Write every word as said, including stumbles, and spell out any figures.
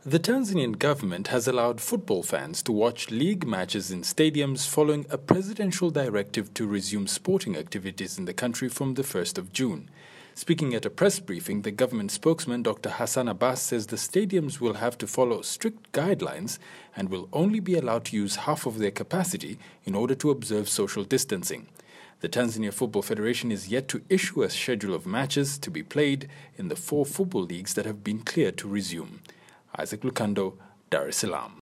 The Tanzanian government has allowed football fans to watch league matches in stadiums following a presidential directive to resume sporting activities in the country from the first of June. Speaking at a press briefing, the government spokesman Doctor Hassan Abbas says the stadiums will have to follow strict guidelines and will only be allowed to use half of their capacity in order to observe social distancing. The Tanzania Football Federation is yet to issue a schedule of matches to be played in the four football leagues that have been cleared to resume. Isaac Lukando, Dar es Salaam.